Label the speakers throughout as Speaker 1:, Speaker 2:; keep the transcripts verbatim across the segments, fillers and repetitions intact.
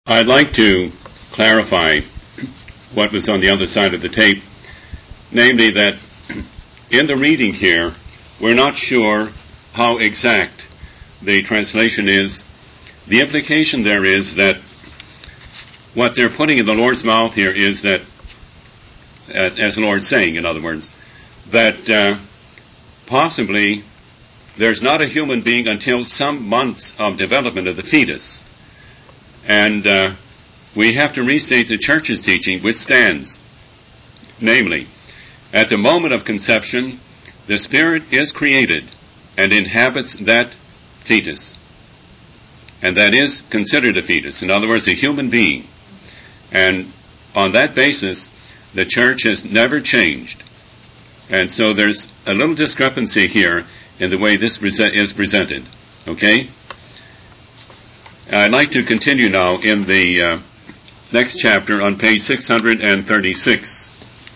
Speaker 1: I'd like to clarify what was on the other side of the tape, namely that in the reading here, we're not sure how exact the translation is. The implication there is that what they're putting in the Lord's mouth here is that, uh, as the Lord's saying, in other words, that uh, possibly there's not a human being until some months of development of the fetus. And uh, we have to restate the Church's teaching, which stands. Namely, at the moment of conception, the Spirit is created and inhabits that fetus. And that is considered a fetus. In other words, a human being. And on that basis, the Church has never changed. And so there's a little discrepancy here in the way this is presented. Okay? I'd like to continue now in the uh, next chapter on page six hundred thirty-six.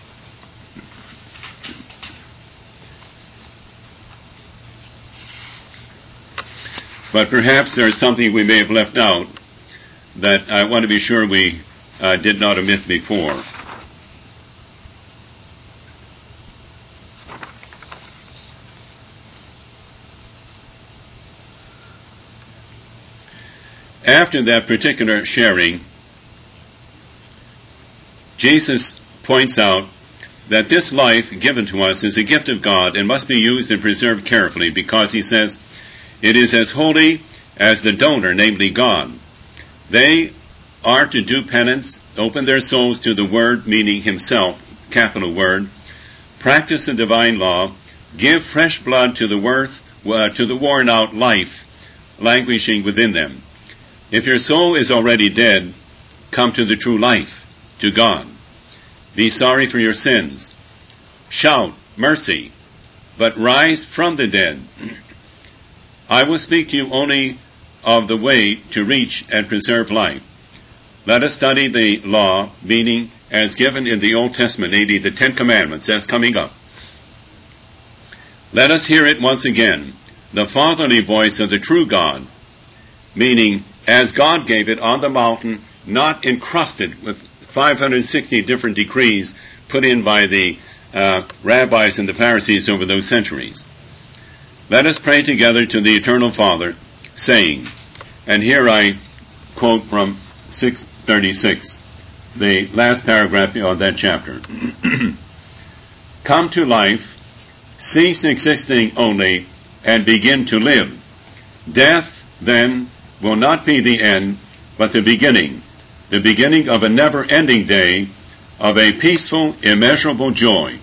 Speaker 1: But perhaps there's something we may have left out that I want to be sure we uh, did not omit before. After that particular sharing, Jesus points out that this life given to us is a gift of God and must be used and preserved carefully, because he says it is as holy as the donor, namely God. They are to do penance, open their souls to the Word, meaning himself, capital Word, practice the divine law, give fresh blood to the worth, uh, to the worn out life languishing within them. If your soul is already dead, come to the true life, to God. Be sorry for your sins. Shout mercy, but rise from the dead. I will speak to you only of the way to reach and preserve life. Let us study the law, meaning as given in the Old Testament, namely the Ten Commandments, as coming up. Let us hear it once again, the fatherly voice of the true God, meaning as God gave it on the mountain, not encrusted with five hundred sixty different decrees put in by the uh, rabbis and the Pharisees over those centuries. Let us pray together to the Eternal Father, saying, and here I quote from six thirty-six, the last paragraph of that chapter. Come to life, cease existing only, and begin to live. Death, then, will not be the end, but the beginning, the beginning of a never-ending day, of a peaceful, immeasurable joy.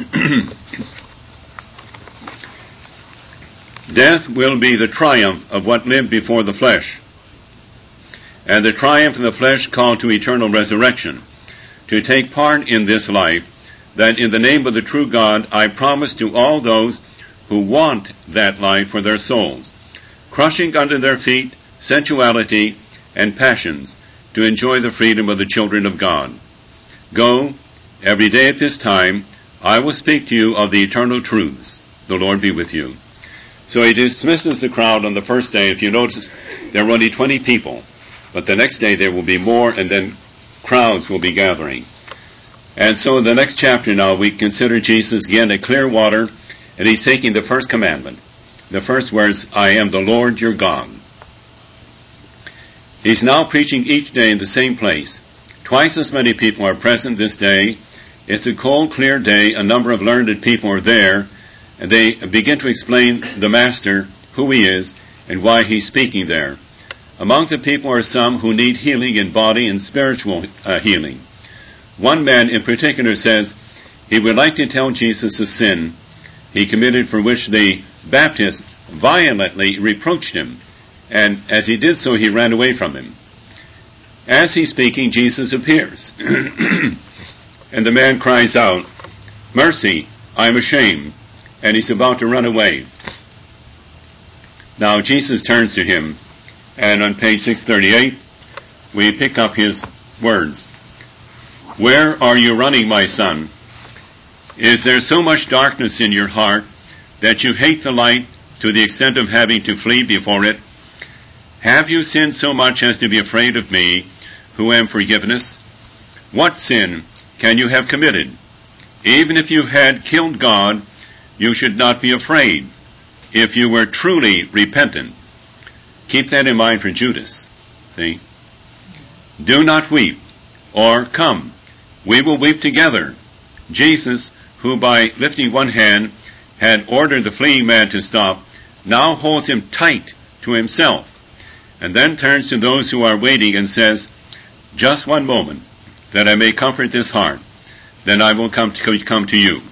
Speaker 1: Death will be the triumph of what lived before the flesh, and the triumph of the flesh called to eternal resurrection, to take part in this life, that in the name of the true God I promise to all those who want that life for their souls, crushing under their feet sensuality and passions, to enjoy the freedom of the children of God. Go, every day at this time, I will speak to you of the eternal truths. The Lord be with you. So he dismisses the crowd on the first day. If you notice, there were only twenty people, but the next day there will be more, and then crowds will be gathering. And so in the next chapter now, we consider Jesus again at Clearwater, and he's taking the first commandment. The first words, I am the Lord your God. He's now preaching each day in the same place. Twice as many people are present this day. It's a cold, clear day. A number of learned people are there, and they begin to explain the Master, who he is, and why he's speaking there. Among the people are some who need healing in body and spiritual uh, healing. One man in particular says he would like to tell Jesus a sin he committed for which the Baptist violently reproached him. And as he did so, he ran away from him. As he's speaking, Jesus appears. And the man cries out, mercy, I am ashamed. And he's about to run away. Now Jesus turns to him, and on page six thirty-eight, we pick up his words. Where are you running, my son? Is there so much darkness in your heart that you hate the light to the extent of having to flee before it? Have you sinned so much as to be afraid of me, who am forgiveness? What sin can you have committed? Even if you had killed God, you should not be afraid if you were truly repentant. Keep that in mind for Judas. See? Do not weep, or come, we will weep together. Jesus, who by lifting one hand had ordered the fleeing man to stop, now holds him tight to himself, and then turns to those who are waiting and says, just one moment, that I may comfort this heart, then I will come to, come to you.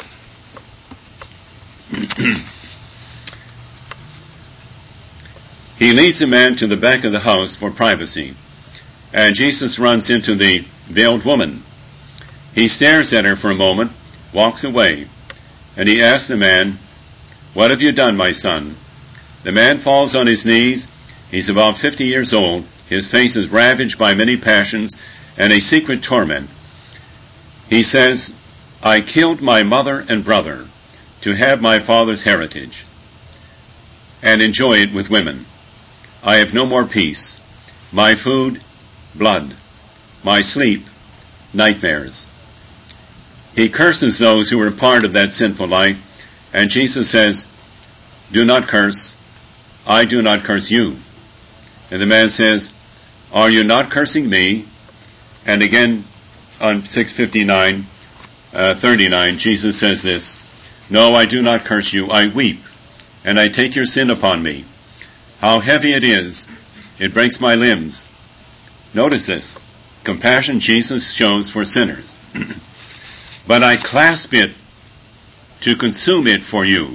Speaker 1: He leads the man to the back of the house for privacy, and Jesus runs into the veiled woman. He stares at her for a moment, walks away, and he asks the man, what have you done, my son? The man falls on his knees. He's about fifty years old. His face is ravaged by many passions and a secret torment. He says, I killed my mother and brother to have my father's heritage and enjoy it with women. I have no more peace. My food, blood. My sleep, nightmares. He curses those who were part of that sinful life, and Jesus says, do not curse. I do not curse you. And the man says, are you not cursing me? And again, on six fifty-nine, uh, thirty-nine, Jesus says this, no, I do not curse you. I weep, and I take your sin upon me. How heavy it is. It breaks my limbs. Notice this. Compassion Jesus shows for sinners. But I clasp it to consume it for you.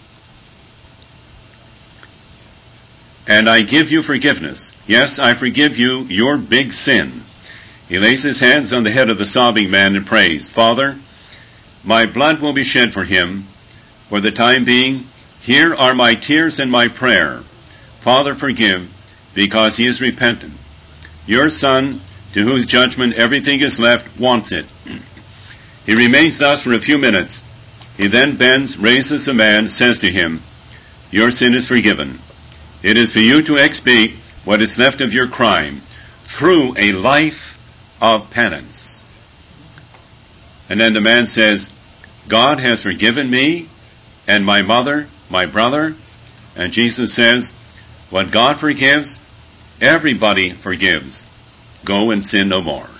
Speaker 1: And I give you forgiveness. Yes, I forgive you your big sin. He lays his hands on the head of the sobbing man and prays, Father, my blood will be shed for him. For the time being, here are my tears and my prayer. Father, forgive, because he is repentant. Your son, to whose judgment everything is left, wants it. He remains thus for a few minutes. He then bends, raises the man, says to him, your sin is forgiven. It is for you to expiate what is left of your crime through a life of penance. And then the man says, God has forgiven me and my mother, my brother. And Jesus says, what God forgives, everybody forgives. Go and sin no more.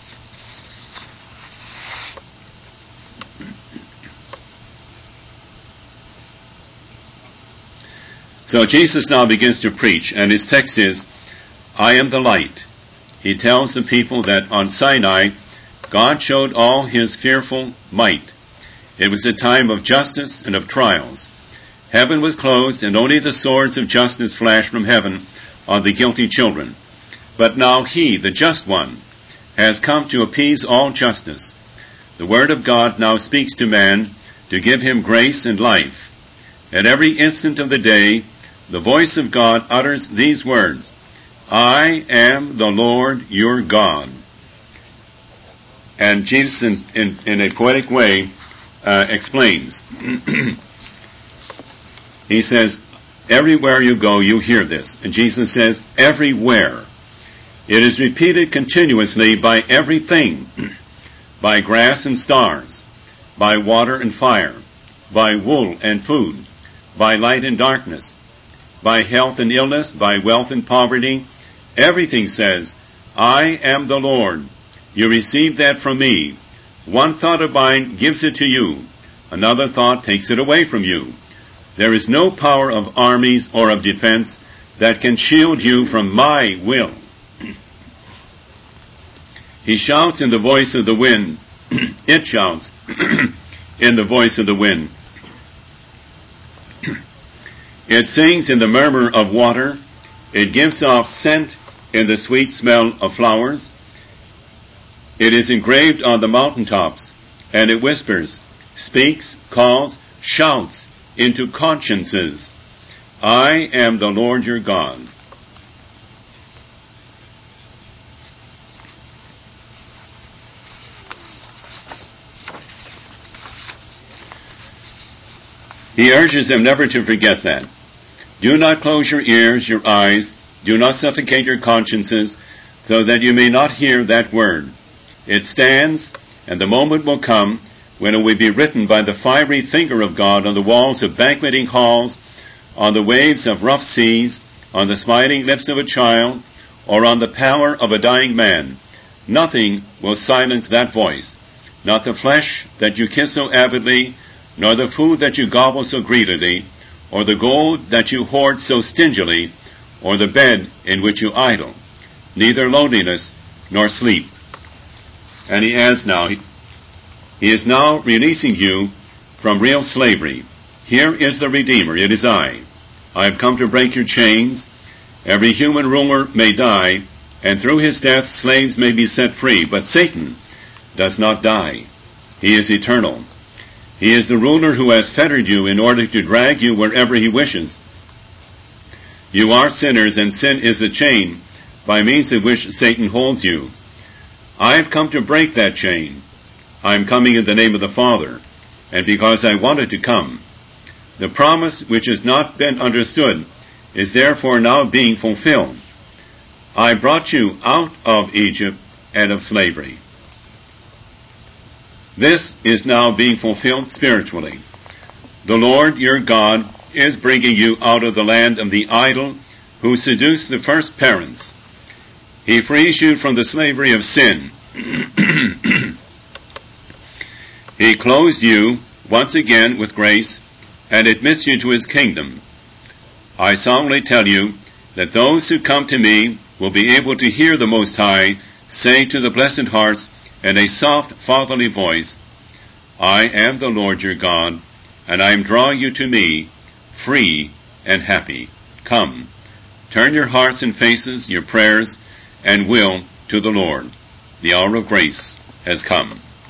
Speaker 1: So Jesus now begins to preach, and his text is, I am the light. He tells the people that on Sinai, God showed all his fearful might. It was a time of justice and of trials. Heaven was closed, and only the swords of justice flashed from heaven on the guilty children. But now he, the just one, has come to appease all justice. The word of God now speaks to man to give him grace and life. At every instant of the day, the voice of God utters these words, I am the Lord your God. And Jesus, in, in, in a poetic way, uh, explains. He says, everywhere you go, you hear this. And Jesus says, everywhere. It is repeated continuously by everything, by grass and stars, by water and fire, by wool and food, by light and darkness, by health and illness, by wealth and poverty. Everything says, I am the Lord. You receive that from me. One thought of mine gives it to you. Another thought takes it away from you. There is no power of armies or of defense that can shield you from my will. He shouts in the voice of the wind. It shouts in the voice of the wind. It sings in the murmur of water. It gives off scent in the sweet smell of flowers. It is engraved on the mountaintops, and it whispers, speaks, calls, shouts into consciences. I am the Lord your God. He urges them never to forget that. Do not close your ears, your eyes. Do not suffocate your consciences so that you may not hear that word. It stands, and the moment will come when it will be written by the fiery finger of God on the walls of banqueting halls, on the waves of rough seas, on the smiling lips of a child, or on the pallor of a dying man. Nothing will silence that voice, not the flesh that you kiss so avidly, nor the food that you gobble so greedily, or the gold that you hoard so stingily, or the bed in which you idle, neither loneliness nor sleep. And he adds now, he, he is now releasing you from real slavery. Here is the Redeemer, it is I. I have come to break your chains. Every human ruler may die, and through his death slaves may be set free. But Satan does not die. He is eternal. He is the ruler who has fettered you in order to drag you wherever he wishes. You are sinners, and sin is the chain by means of which Satan holds you. I have come to break that chain. I am coming in the name of the Father, and because I wanted to come. The promise which has not been understood is therefore now being fulfilled. I brought you out of Egypt and of slavery. This is now being fulfilled spiritually. The Lord your God is bringing you out of the land of the idol who seduced the first parents. He frees you from the slavery of sin. He clothes you once again with grace and admits you to his kingdom. I solemnly tell you that those who come to me will be able to hear the Most High say to the blessed hearts in a soft fatherly voice, I am the Lord your God, and I am drawing you to me, free and happy. Come, turn your hearts and faces, your prayers and will to the Lord. The hour of grace has come.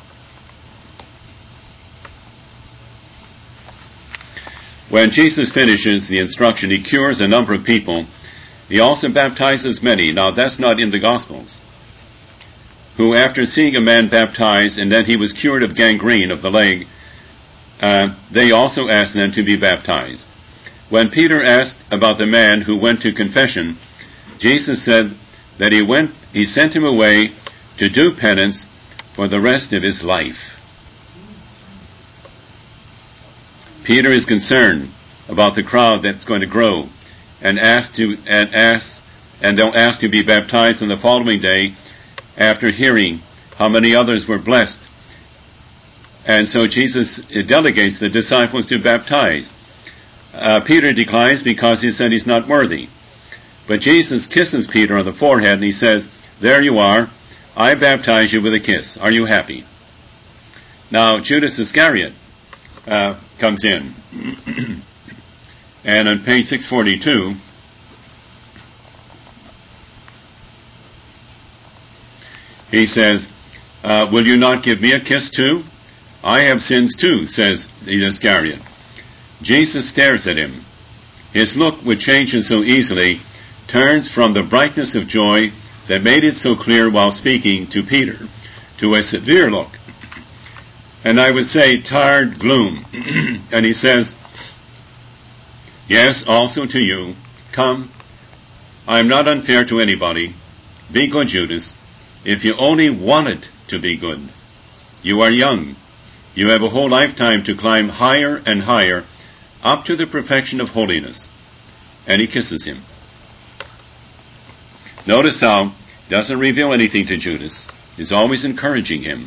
Speaker 1: When Jesus finishes the instruction, he cures a number of people. He also baptizes many. Now that's not in the Gospels. Who, after seeing a man baptized and then he was cured of gangrene of the leg, uh, they also asked them to be baptized. When Peter asked about the man who went to confession, Jesus said that he went, he sent him away to do penance for the rest of his life. Peter is concerned about the crowd that's going to grow, and asked to and ask and they'll ask to be baptized on the following day after hearing how many others were blessed. And so Jesus delegates the disciples to baptize. Uh, Peter declines because he said he's not worthy. But Jesus kisses Peter on the forehead and he says, there you are, I baptize you with a kiss. Are you happy? Now Judas Iscariot uh, comes in. And on page six forty-two, he says, uh, will you not give me a kiss too? I have sins too, says Iscariot. Jesus stares at him. His look, which changes so easily, turns from the brightness of joy that made it so clear while speaking to Peter to a severe look, and I would say tired gloom. And he says, yes, also to you. Come, I am not unfair to anybody. Be good, Judas, if you only wanted to be good. You are young. You have a whole lifetime to climb higher and higher up to the perfection of holiness. And he kisses him. Notice how he doesn't reveal anything to Judas. He's always encouraging him.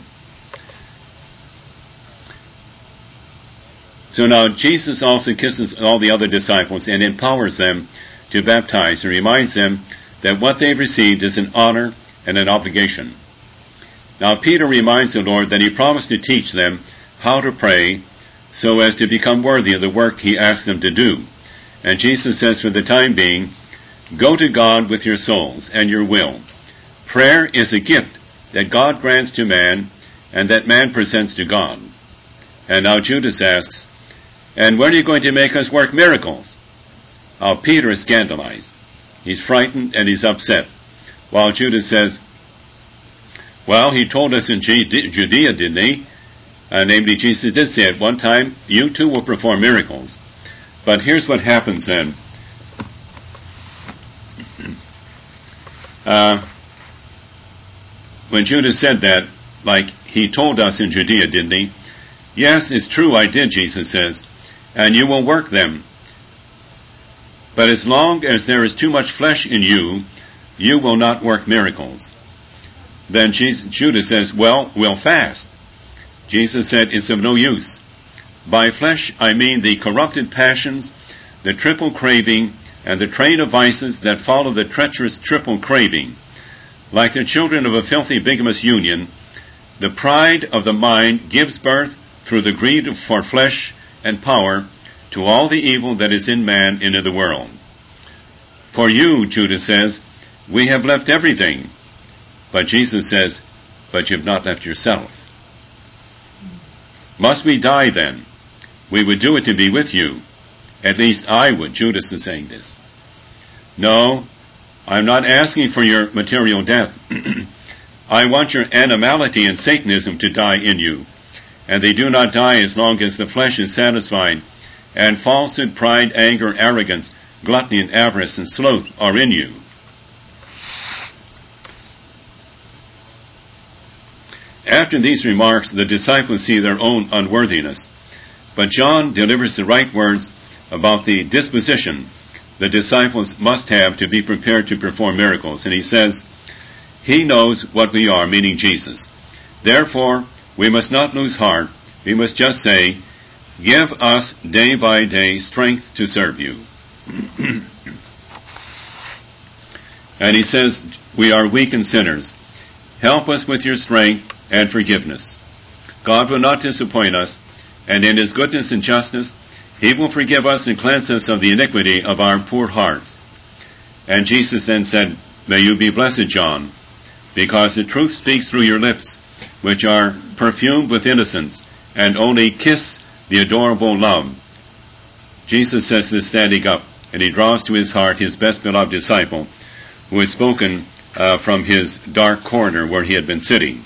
Speaker 1: So now Jesus also kisses all the other disciples and empowers them to baptize and reminds them that what they've received is an honor and an obligation. Now Peter reminds the Lord that he promised to teach them how to pray so as to become worthy of the work he asked them to do. And Jesus says, for the time being, go to God with your souls and your will. Prayer is a gift that God grants to man and that man presents to God. And now Judas asks, and when are you going to make us work miracles? Now Peter is scandalized. He's frightened and he's upset. While Judas says, well, he told us in Judea, didn't he? Uh, namely, Jesus did say at one time, you too will perform miracles. But here's what happens then. Uh, when Judas said that, like he told us in Judea, didn't he? Yes, it's true, I did, Jesus says, and you will work them. But as long as there is too much flesh in you, you will not work miracles. Then Jesus, Judas says, well, we'll fast. Jesus said, it's of no use. By flesh, I mean the corrupted passions, the triple craving, and the train of vices that follow the treacherous triple craving. Like the children of a filthy bigamous union, the pride of the mind gives birth through the greed for flesh and power to all the evil that is in man and in the world. For you, Judas says, we have left everything. But Jesus says, but you have not left yourself. Must we die then? We would do it to be with you. At least I would. Judas is saying this. No, I'm not asking for your material death. I want your animality and Satanism to die in you. And they do not die as long as the flesh is satisfied, and falsehood, pride, anger, arrogance, gluttony, and avarice, and sloth are in you. After these remarks, the disciples see their own unworthiness. But John delivers the right words about the disposition the disciples must have to be prepared to perform miracles. And he says, he knows what we are, meaning Jesus. Therefore, we must not lose heart. We must just say, give us day by day strength to serve you. And he says, we are weak and sinners. Help us with your strength and forgiveness. God will not disappoint us, and in his goodness and justice, he will forgive us and cleanse us of the iniquity of our poor hearts. And Jesus then said, may you be blessed, John, because the truth speaks through your lips, which are perfumed with innocence, and only kiss the adorable love. Jesus says this standing up, and he draws to his heart his best beloved disciple, who has spoken uh, from his dark corner where he had been sitting.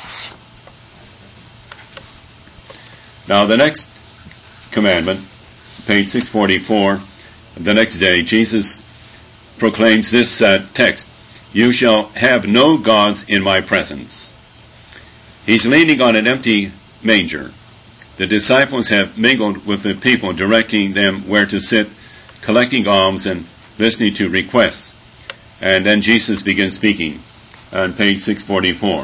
Speaker 1: Now the next commandment, page six forty-four, the next day, Jesus proclaims this uh, text, you shall have no gods in my presence. He's leaning on an empty manger. The disciples have mingled with the people, directing them where to sit, collecting alms and listening to requests. And then Jesus begins speaking on page six forty-four.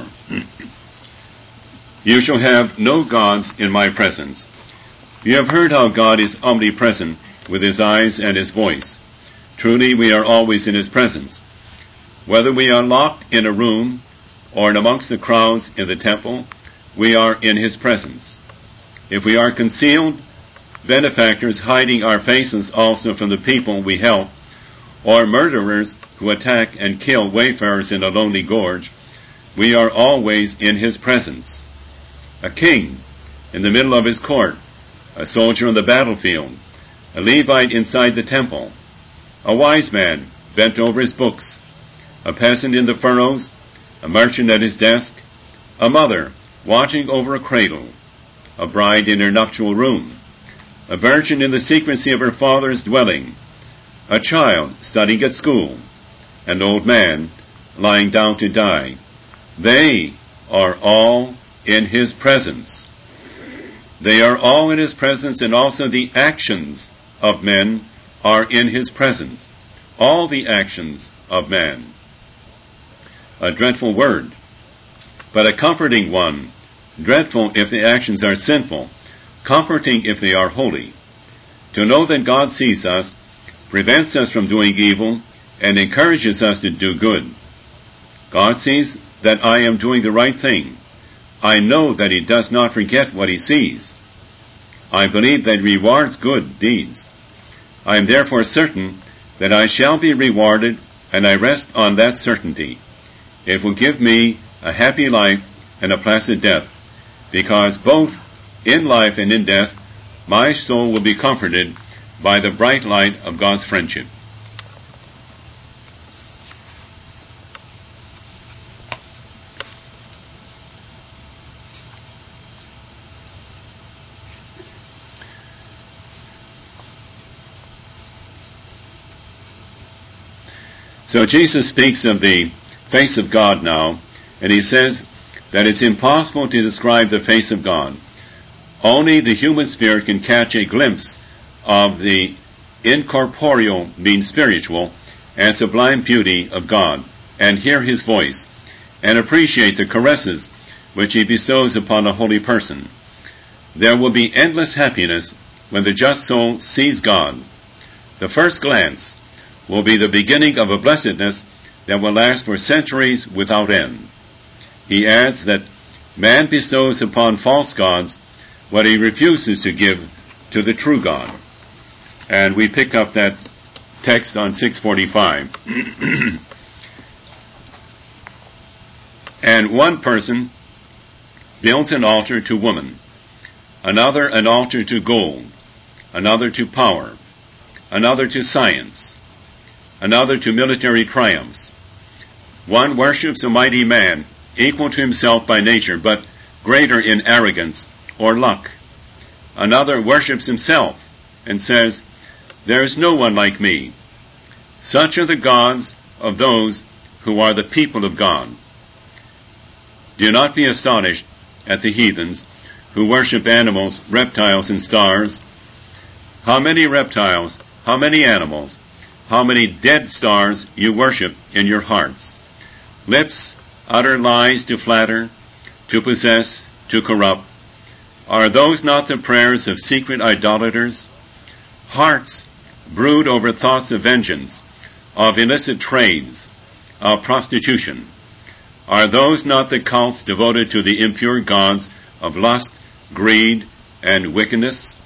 Speaker 1: You shall have no gods in my presence. You have heard how God is omnipresent with his eyes and his voice. Truly, we are always in his presence. Whether we are locked in a room or in amongst the crowds in the temple, we are in his presence. If we are concealed, benefactors hiding our faces also from the people we help, or murderers who attack and kill wayfarers in a lonely gorge, we are always in his presence. A king in the middle of his court, a soldier on the battlefield, a Levite inside the temple, a wise man bent over his books, a peasant in the furrows, a merchant at his desk, a mother watching over a cradle, a bride in her nuptial room, a virgin in the secrecy of her father's dwelling, a child studying at school, an old man lying down to die. They are all in his presence. They are all in his presence, and also the actions of men are in his presence. All the actions of man. A dreadful word, but a comforting one. Dreadful if the actions are sinful, comforting if they are holy. To know that God sees us, prevents us from doing evil, and encourages us to do good. God sees that I am doing the right thing. I know that he does not forget what he sees. I believe that he rewards good deeds. I am therefore certain that I shall be rewarded, and I rest on that certainty. It will give me a happy life and a placid death, because both in life and in death, my soul will be comforted by the bright light of God's friendship. So Jesus speaks of the face of God now, And he says that it's impossible to describe the face of God. Only the human spirit can catch a glimpse of the incorporeal, means spiritual, and sublime beauty of God, and hear his voice, and appreciate the caresses which he bestows upon a holy person. There will be endless happiness when the just soul sees God. The first glance will be the beginning of a blessedness that will last for centuries without end. He adds that man bestows upon false gods what he refuses to give to the true God. And we pick up that text on six forty-five. And one person builds an altar to woman, another an altar to gold, another to power, another to science, another to military triumphs. One worships a mighty man, equal to himself by nature, but greater in arrogance or luck. Another worships himself and says, "There is no one like me." Such are the gods of those who are the people of God. Do not be astonished at the heathens who worship animals, reptiles, and stars. How many reptiles, how many animals, how many dead stars you worship in your hearts. Lips utter lies to flatter, to possess, to corrupt. Are those not the prayers of secret idolaters? Hearts brood over thoughts of vengeance, of illicit trades, of prostitution. Are those not the cults devoted to the impure gods of lust, greed, and wickedness?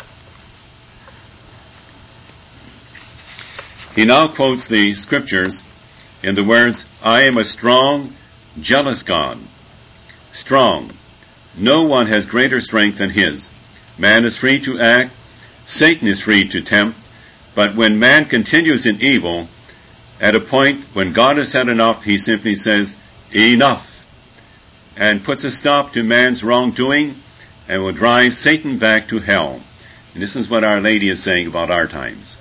Speaker 1: He now quotes the scriptures in the words, "I am a strong, jealous God." Strong. No one has greater strength than his. Man is free to act, Satan is free to tempt, but when man continues in evil, at a point when God has had enough, he simply says, "Enough," and puts a stop to man's wrongdoing and will drive Satan back to hell. And this is what Our Lady is saying about our times.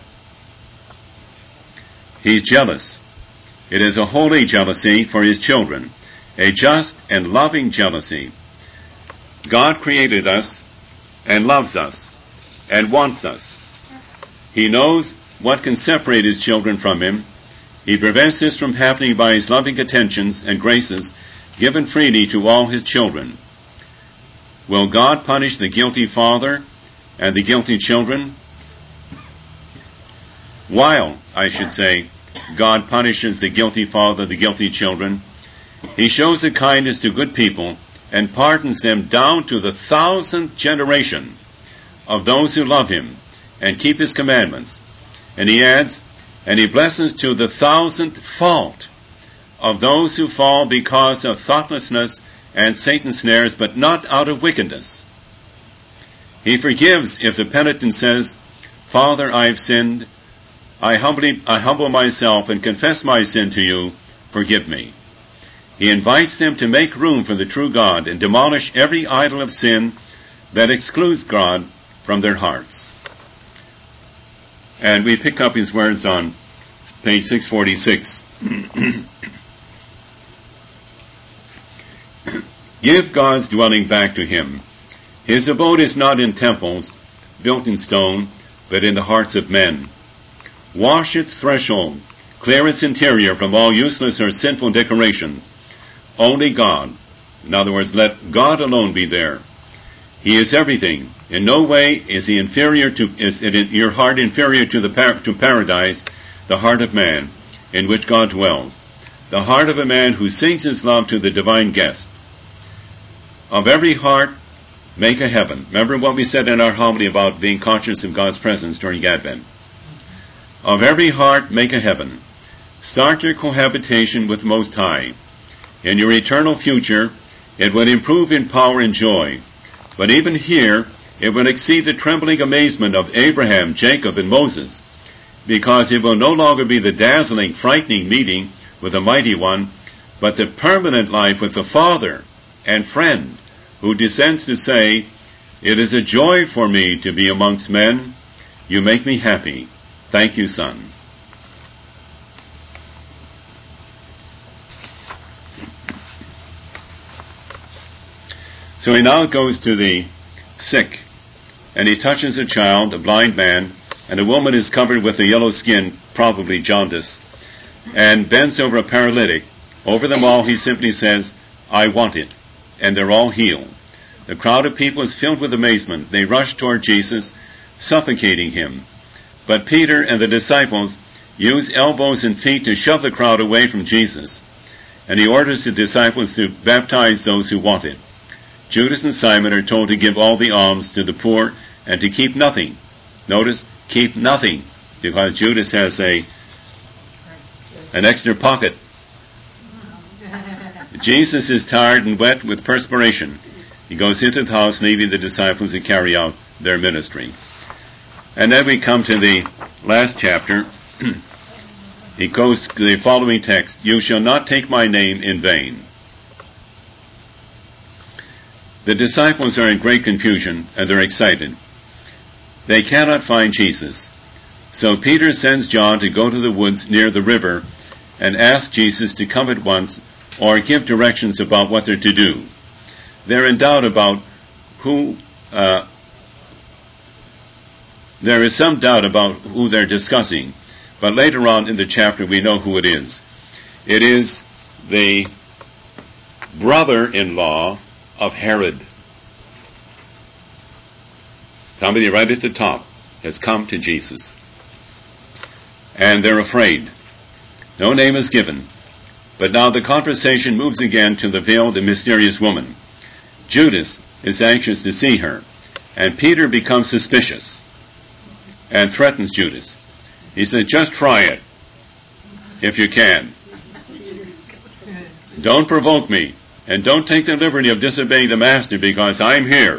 Speaker 1: He's jealous. It is a holy jealousy for his children, a just and loving jealousy. God created us and loves us and wants us. He knows what can separate his children from him. He prevents this from happening by his loving attentions and graces given freely to all his children. Will God punish the guilty father and the guilty children? While, I should say, God punishes the guilty father, the guilty children, he shows a kindness to good people and pardons them down to the thousandth generation of those who love him and keep his commandments. And he adds, and he blesses to the thousandth fault of those who fall because of thoughtlessness and Satan's snares, but not out of wickedness. He forgives if the penitent says, "Father, I have sinned. I humbly, I humble myself and confess my sin to you. Forgive me." He invites them to make room for the true God and demolish every idol of sin that excludes God from their hearts. And we pick up his words on page six forty-six. Give God's dwelling back to him. His abode is not in temples built in stone, but in the hearts of men. Wash its threshold, clear its interior from all useless or sinful decorations. Only God, in other words, let God alone be there. He is everything. In no way is he inferior to, is it in your heart inferior to the par- to paradise, the heart of man, in which God dwells, the heart of a man who sings his love to the divine guest. Of every heart, make a heaven. Remember what we said in our homily about being conscious of God's presence during Advent. Of every heart, make a heaven. Start your cohabitation with Most High. In your eternal future, it will improve in power and joy. But even here, it will exceed the trembling amazement of Abraham, Jacob, and Moses, because it will no longer be the dazzling, frightening meeting with the Mighty One, but the permanent life with the Father and friend, who descends to say, "It is a joy for me to be amongst men. You make me happy. Thank you, Son." So he now goes to the sick, and he touches a child, a blind man, and a woman is covered with a yellow skin, probably jaundice, and bends over a paralytic. Over them all, he simply says, I want it. And they're all healed. The crowd of people is filled with amazement. They rush toward Jesus, suffocating him. But Peter and the disciples use elbows and feet to shove the crowd away from Jesus. And he orders the disciples to baptize those who want it. Judas and Simon are told to give all the alms to the poor and to keep nothing. Notice, keep nothing, because Judas has a an extra pocket. Jesus is tired and wet with perspiration. He goes into the house, leaving the disciples to carry out their ministry. And then we come to the last chapter. He goes to the following text, you shall not take my name in vain. The disciples are in great confusion, and they're excited. They cannot find Jesus. So Peter sends John to go to the woods near the river and ask Jesus to come at once or give directions about what they're to do. They're in doubt about who, uh, there is some doubt about who they're discussing, but later on in the chapter we know who it is. It is the brother-in-law of Herod. Somebody right at the top has come to Jesus. And they're afraid. No name is given. But now the conversation moves again to the veiled and mysterious woman. Judas is anxious to see her, and Peter becomes suspicious and threatens Judas. He says, just try it, if you can. Don't provoke me, and don't take the liberty of disobeying the master, because I'm here.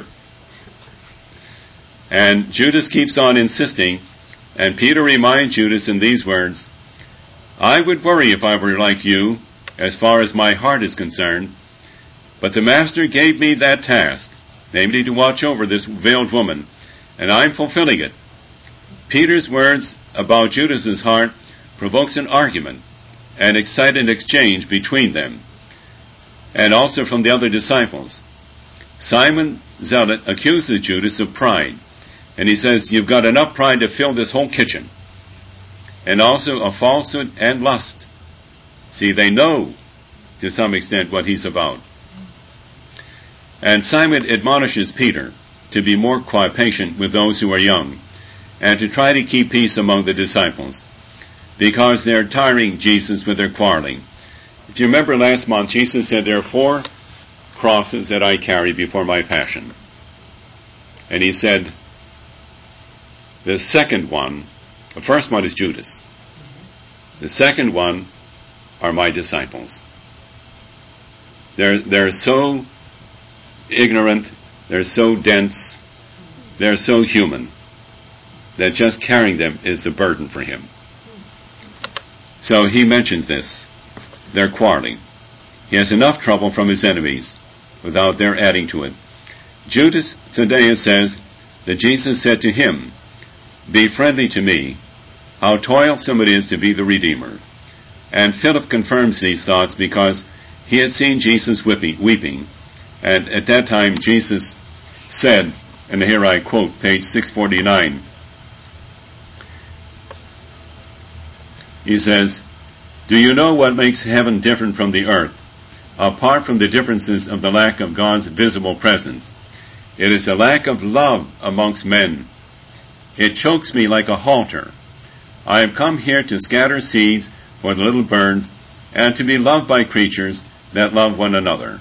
Speaker 1: And Judas keeps on insisting, and Peter reminds Judas in these words, I would worry if I were like you, as far as my heart is concerned, but the master gave me that task, namely to watch over this veiled woman, and I'm fulfilling it. Peter's words about Judas's heart provokes an argument, an excited exchange between them, and also from the other disciples. Simon Zealot accuses Judas of pride, and he says, you've got enough pride to fill this whole kitchen, and also of falsehood and lust. See, they know to some extent what he's about. And Simon admonishes Peter to be more quiet, patient with those who are young, and to try to keep peace among the disciples, because they're tiring Jesus with their quarreling. If you remember last month, Jesus said there are four crosses that I carry before my passion. And he said, the second one, the first one is Judas. The second one are my disciples. They're, they're so ignorant, they're so dense, they're so human, that just carrying them is a burden for him. So he mentions this. They're quarreling. He has enough trouble from his enemies without their adding to it. Judas Thaddeus says that Jesus said to him, be friendly to me. How toilsome it is to be the Redeemer. And Philip confirms these thoughts because he had seen Jesus weeping, weeping. And at that time Jesus said, and here I quote page six forty-nine, he says, do you know what makes heaven different from the earth? Apart from the differences of the lack of God's visible presence, it is a lack of love amongst men. It chokes me like a halter. I have come here to scatter seeds for the little birds and to be loved by creatures that love one another.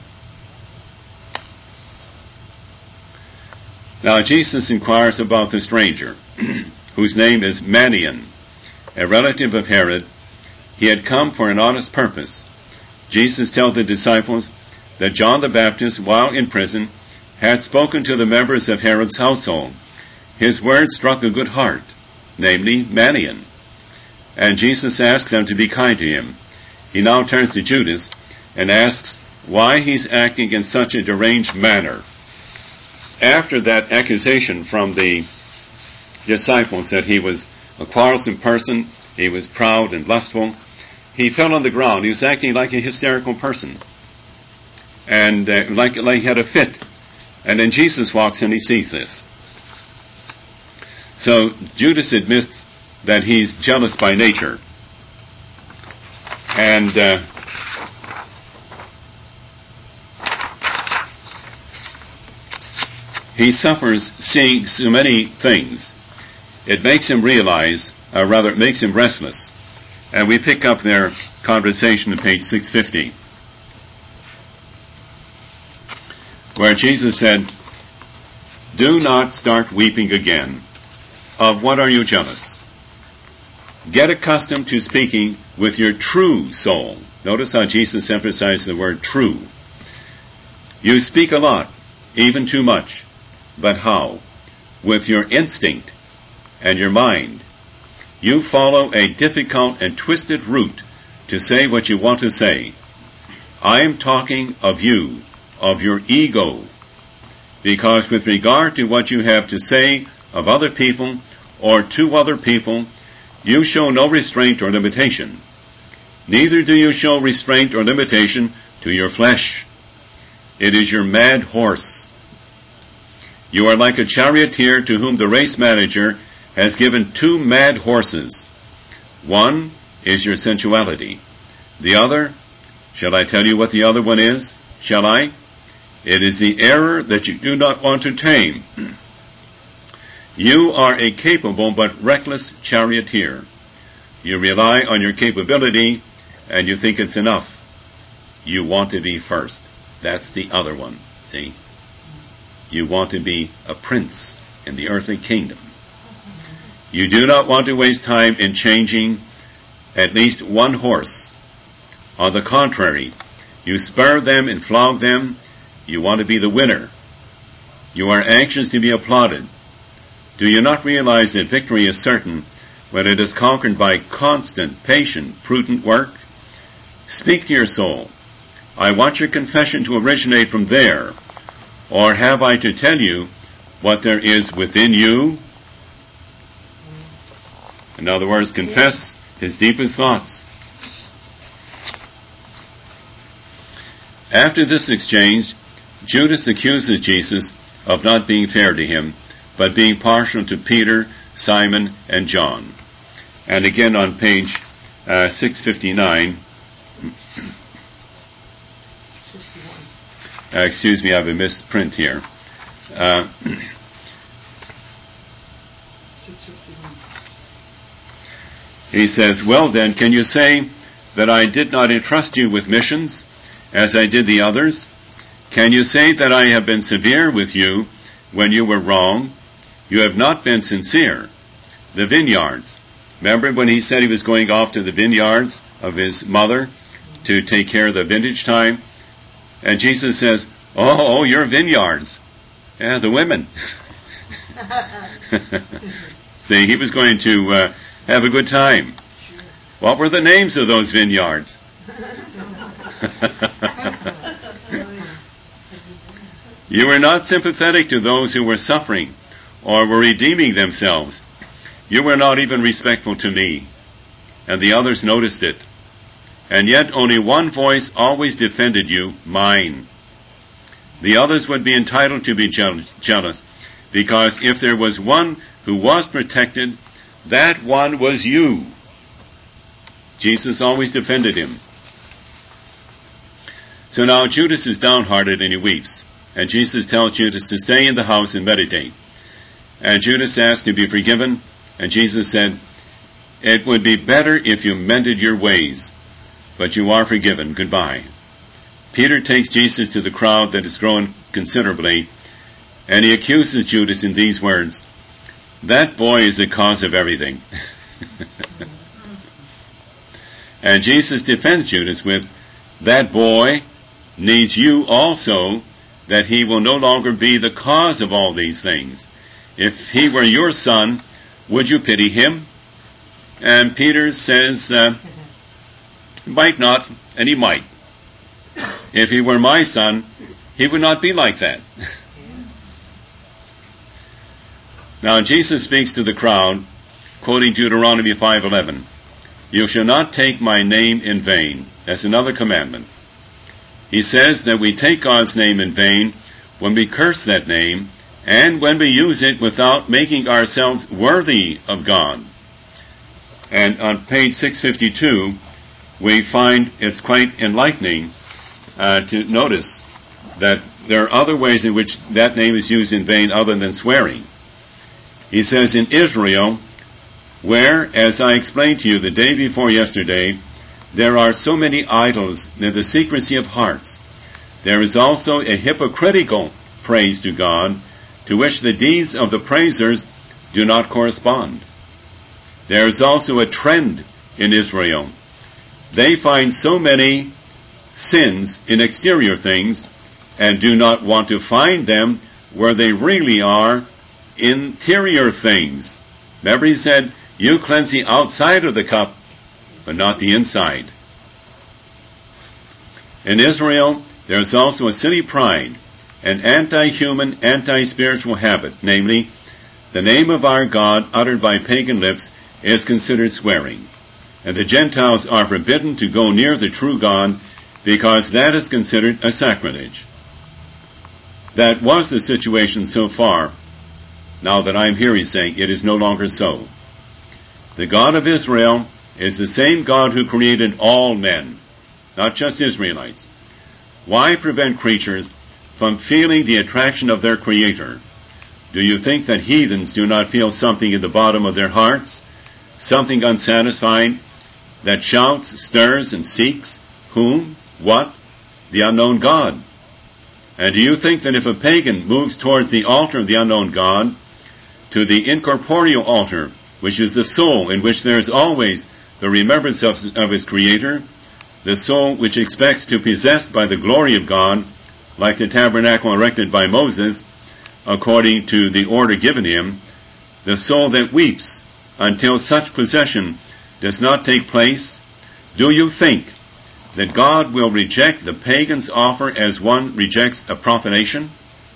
Speaker 1: Now Jesus inquires about the stranger, whose name is Manaen, a relative of Herod. He had come for an honest purpose. Jesus tells the disciples that John the Baptist, while in prison, had spoken to the members of Herod's household. His words struck a good heart, namely Manaen, and Jesus asks them to be kind to him. He now turns to Judas and asks why he's acting in such a deranged manner. After that accusation from the disciples that he was a quarrelsome person, he was proud and lustful, he fell on the ground. He was acting like a hysterical person, and uh, like, like he had a fit. And then Jesus walks in, he sees this. So Judas admits that he's jealous by nature. And uh, he suffers seeing so many things. It makes him realize, or rather it makes him restless. And we pick up their conversation on page six fifty, where Jesus said, "Do not start weeping again. Of what are you jealous? Get accustomed to speaking with your true soul." Notice how Jesus emphasized the word true. "You speak a lot, even too much. But how? With your instinct and your mind. You follow a difficult and twisted route to say what you want to say. I am talking of you, of your ego, because with regard to what you have to say of other people or to other people, you show no restraint or limitation. Neither do you show restraint or limitation to your flesh. It is your mad horse. You are like a charioteer to whom the race manager has given two mad horses. One is your sensuality. The other, shall I tell you what the other one is? Shall I? It is the error that you do not want to tame. You are a capable but reckless charioteer. You rely on your capability and you think it's enough. You want to be first. That's the other one, see? You want to be a prince in the earthly kingdom. You do not want to waste time in changing at least one horse. On the contrary, you spur them and flog them. You want to be the winner. You are anxious to be applauded. Do you not realize that victory is certain when it is conquered by constant, patient, prudent work? Speak to your soul. I want your confession to originate from there. Or have I to tell you what there is within you? In other words, confess his deepest thoughts. After this exchange, Judas accuses Jesus of not being fair to him, but being partial to Peter, Simon, and John. And again on page uh, six fifty-nine, uh, excuse me, I have a misprint here. Uh, he says, "Well then, can you say that I did not entrust you with missions, as I did the others? Can you say that I have been severe with you when you were wrong? You have not been sincere. The vineyards." Remember when he said he was going off to the vineyards of his mother to take care of the vintage time? And Jesus says, oh, oh your vineyards. Yeah, the women. See, he was going to uh, have a good time. What were the names of those vineyards? You were not sympathetic to those who were suffering or were redeeming themselves. You were not even respectful to me. And the others noticed it. And yet only one voice always defended you, mine. The others would be entitled to be jealous, because if there was one who was protected, that one was you. Jesus always defended him. So now Judas is downhearted and he weeps. And Jesus tells Judas to stay in the house and meditate. And Judas asked to be forgiven. And Jesus said, it would be better if you mended your ways, but you are forgiven. Goodbye. Peter takes Jesus to the crowd that has grown considerably, and he accuses Judas in these words, that boy is the cause of everything. And Jesus defends Judas with, that boy needs you also, that he will no longer be the cause of all these things. If he were your son, would you pity him? And Peter says, uh, might not, and he might. If he were my son, he would not be like that. Now Jesus speaks to the crowd, quoting Deuteronomy five eleven. You shall not take my name in vain. That's another commandment. He says that we take God's name in vain when we curse that name, and when we use it without making ourselves worthy of God. And on page six fifty-two, we find it's quite enlightening uh, to notice that there are other ways in which that name is used in vain other than swearing. He says, in Israel, where, as I explained to you the day before yesterday, there are so many idols in the secrecy of hearts, there is also a hypocritical praise to God, to which the deeds of the praisers do not correspond. There is also a trend in Israel. They find so many sins in exterior things and do not want to find them where they really are, interior things. Remember he said, you cleanse the outside of the cup, but not the inside. In Israel, there is also a silly pride, an anti-human, anti-spiritual habit, namely, the name of our God uttered by pagan lips is considered swearing, and the Gentiles are forbidden to go near the true God because that is considered a sacrilege. That was the situation so far. Now that I'm here, he's saying, it is no longer so. The God of Israel is the same God who created all men, not just Israelites. Why prevent creatures from feeling the attraction of their Creator? Do you think that heathens do not feel something in the bottom of their hearts, something unsatisfied, that shouts, stirs, and seeks? Whom? What? The unknown God. And do you think that if a pagan moves towards the altar of the unknown God, to the incorporeal altar, which is the soul in which there is always the remembrance of, of his Creator, the soul which expects to be possessed by the glory of God, like the tabernacle erected by Moses, according to the order given him, the soul that weeps until such possession does not take place, do you think that God will reject the pagan's offer as one rejects a profanation?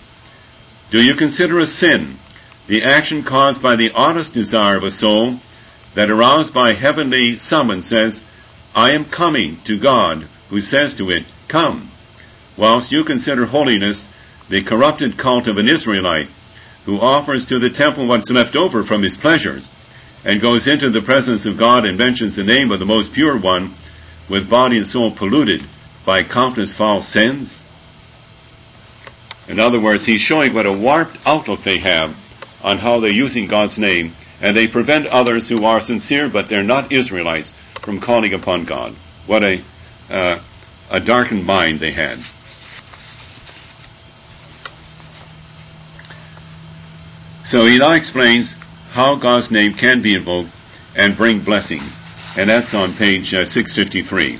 Speaker 1: Do you consider a sin the action caused by the honest desire of a soul that aroused by heavenly summons says, I am coming to God, who says to it, come, whilst you consider holiness the corrupted cult of an Israelite who offers to the temple what's left over from his pleasures and goes into the presence of God and mentions the name of the most pure one with body and soul polluted by countless foul sins? In other words, he's showing what a warped outlook they have on how they're using God's name, and they prevent others who are sincere but they're not Israelites from calling upon God. What a uh, a darkened mind they had. So he now explains how God's name can be invoked and bring blessings, and that's on page uh, six fifty-three.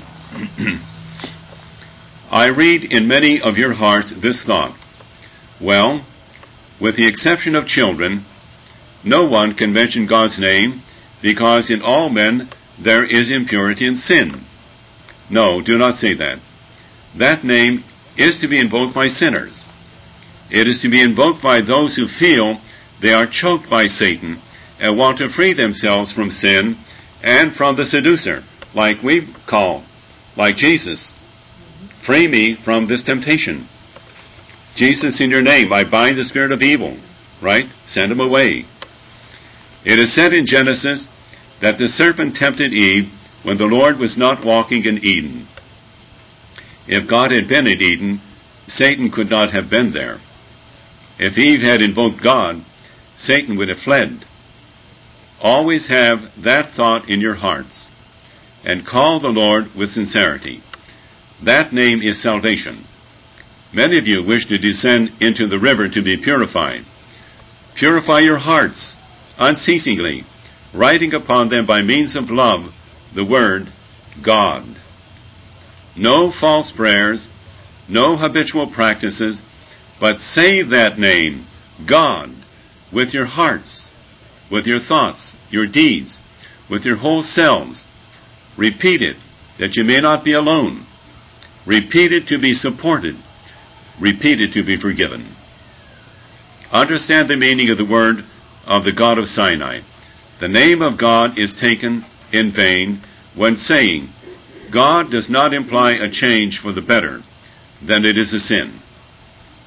Speaker 1: I read in many of your hearts this thought, well, with the exception of children, no one can mention God's name because in all men there is impurity and sin. No, do not say that. That name is to be invoked by sinners. It is to be invoked by those who feel they are choked by Satan and want to free themselves from sin and from the seducer, like we call, like Jesus. Free me from this temptation. Jesus, in your name, I bind the spirit of evil, right? Send him away. It is said in Genesis that the serpent tempted Eve when the Lord was not walking in Eden. If God had been in Eden, Satan could not have been there. If Eve had invoked God, Satan would have fled. Always have that thought in your hearts, and call the Lord with sincerity. That name is salvation. Many of you wish to descend into the river to be purified. Purify your hearts unceasingly, writing upon them by means of love the word God. No false prayers, no habitual practices, but say that name, God, with your hearts, with your thoughts, your deeds, with your whole selves. Repeat it, that you may not be alone. Repeat it to be supported. Repeat it to be forgiven. Understand the meaning of the word of the God of Sinai. The name of God is taken in vain when saying, God does not imply a change for the better, then it is a sin.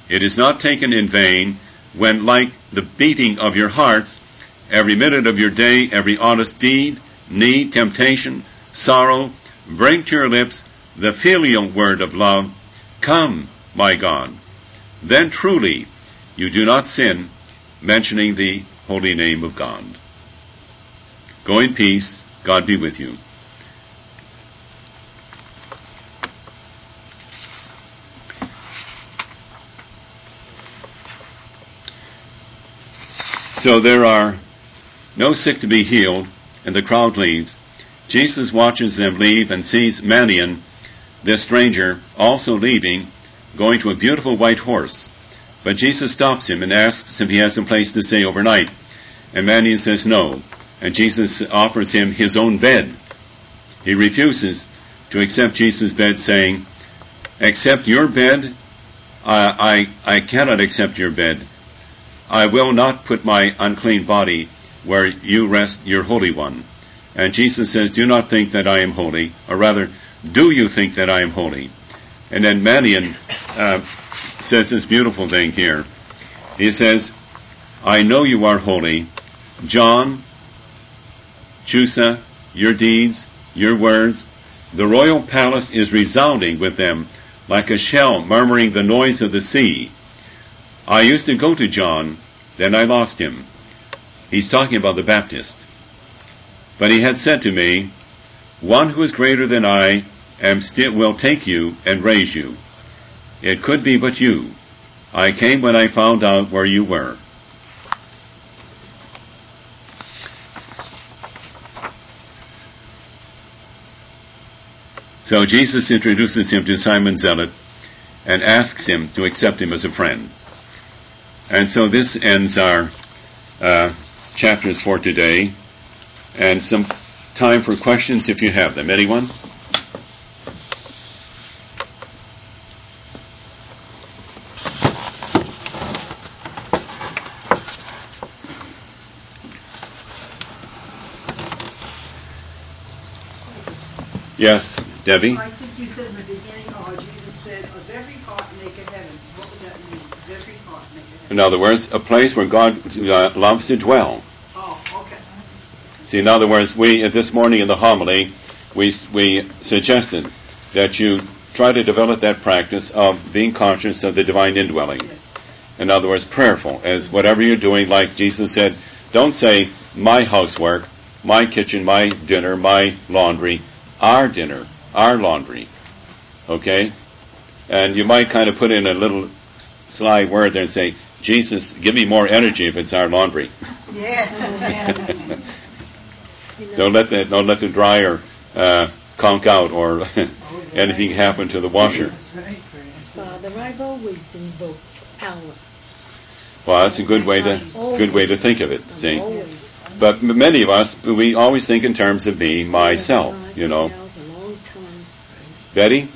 Speaker 1: It is not taken in vain when, like the beating of your hearts, every minute of your day, every honest deed, need, temptation, sorrow, bring to your lips the filial word of love, come, my God. Then truly you do not sin, mentioning the holy name of God. Go in peace. God be with you. So there are no sick to be healed, and the crowd leaves. Jesus watches them leave and sees Manaen, this stranger, also leaving, going to a beautiful white horse. But Jesus stops him and asks if he has a place to stay overnight. And Manaen says no, and Jesus offers him his own bed. He refuses to accept Jesus' bed, saying, accept your bed? I, I, I cannot accept your bed. I will not put my unclean body where you rest your Holy One. And Jesus says, do not think that I am holy, or rather, do you think that I am holy? And then Manaen uh, says this beautiful thing here. He says, I know you are holy. John, Chusa, your deeds, your words, the royal palace is resounding with them, like a shell murmuring the noise of the sea. I used to go to John, then I lost him. He's talking about the Baptist. But he had said to me, one who is greater than I am still will take you and raise you. It could be but you. I came when I found out where you were. So Jesus introduces him to Simon Zealot and asks him to accept him as a friend. And so this ends our uh, chapters for today, and some time for questions if you have them. Anyone? Yes, Debbie?
Speaker 2: I think you said in the beginning, oh, Jesus said, of every heart make a heaven. What would that mean? Of every heart make a heaven.
Speaker 1: In other words, a place where God uh, loves to dwell.
Speaker 2: Oh, okay.
Speaker 1: See, in other words, we, this morning in the homily, we, we suggested that you try to develop that practice of being conscious of the divine indwelling.
Speaker 2: Yes.
Speaker 1: In other words, prayerful, as whatever you're doing, like Jesus said, don't say, my housework, my kitchen, my dinner, my laundry, our dinner, our laundry. Okay? And you might kind of put in a little sly word there and say, Jesus, give me more energy if it's our laundry.
Speaker 2: Yeah.
Speaker 1: Don't let the don't let the dryer uh, conk out or anything happen to the washer.
Speaker 3: Father, I've always invoked power.
Speaker 1: Well, that's a good way to good way to think of it. See,
Speaker 3: Always.
Speaker 1: but many of us we always think in terms of me, myself. You know,
Speaker 3: A long time.
Speaker 1: Betty.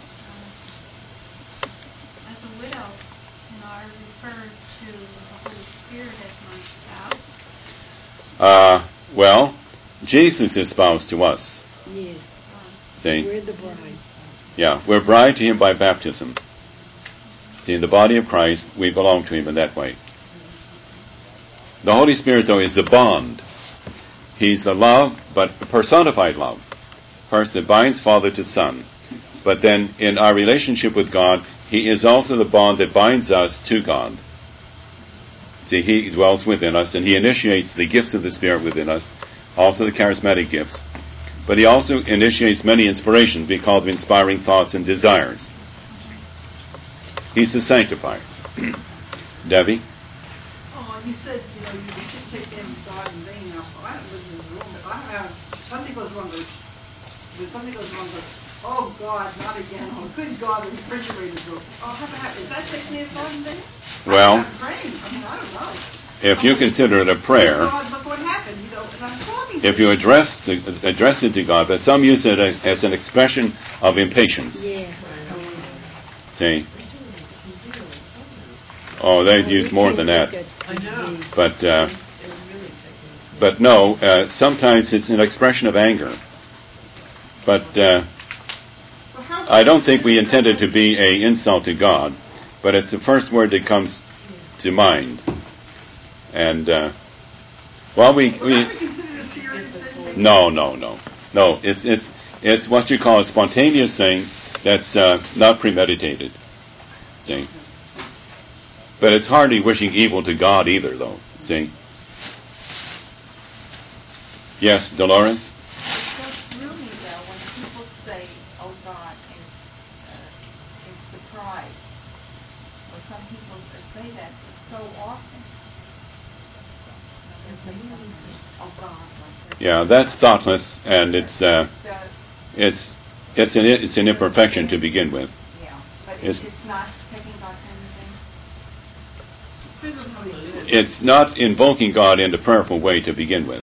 Speaker 4: As a widow, can I refer to the Holy Spirit as my spouse?
Speaker 1: Uh, well, Jesus is spouse to us.
Speaker 3: Yeah.
Speaker 1: See,
Speaker 3: We're the bride.
Speaker 1: yeah, we're bride to Him by baptism. See, in the body of Christ, we belong to Him in that way. The Holy Spirit, though, is the bond. He's the love, but personified love. First, it binds Father to Son. But then, in our relationship with God, He is also the bond that binds us to God. See, He dwells within us, and He initiates the gifts of the Spirit within us, also the charismatic gifts. But He also initiates many inspirations, we call them inspiring thoughts and desires. He's the sanctifier. Debbie?
Speaker 2: Oh, you said, you know, you should take in God in vain. Now, I haven't lived in this room, but I have, something goes wrong, goes, when something goes wrong, goes, oh God, not again. Oh, good God, the refrigerator broke. Oh, how about, is that taking me as God in vain?
Speaker 1: Well,
Speaker 2: I'm praying. I mean, I don't know.
Speaker 1: if you consider it a prayer,
Speaker 2: God, look what happened, you know, and I'm talking to
Speaker 1: if you address the, address it to God, but some use it as, as an expression of impatience.
Speaker 3: Yeah.
Speaker 1: See? Oh, they use more than that.
Speaker 3: I know.
Speaker 1: But, uh, but no, uh, sometimes it's an expression of anger. But uh, I don't think we intended to be an insult to God. but it's the first word that comes to mind. And uh, well, we,
Speaker 2: Would
Speaker 1: we
Speaker 2: that be considered a serious sin?
Speaker 1: no, no, no, no. It's it's it's what you call a spontaneous thing that's uh, not premeditated. See, but it's hardly wishing evil to God either, though. See. Yes, Dolores.
Speaker 5: It goes through me though when people say, "Oh God," in, uh, in surprise, or some people say that so often. Oh God, like that.
Speaker 1: Yeah, that's thoughtless, and it's uh, it's it's an it's an imperfection to begin with.
Speaker 5: Yeah, but
Speaker 1: It's-
Speaker 5: it's, it's not taking God to anything.
Speaker 2: Depends on how you do it.
Speaker 1: It's not invoking God in the prayerful way to begin with.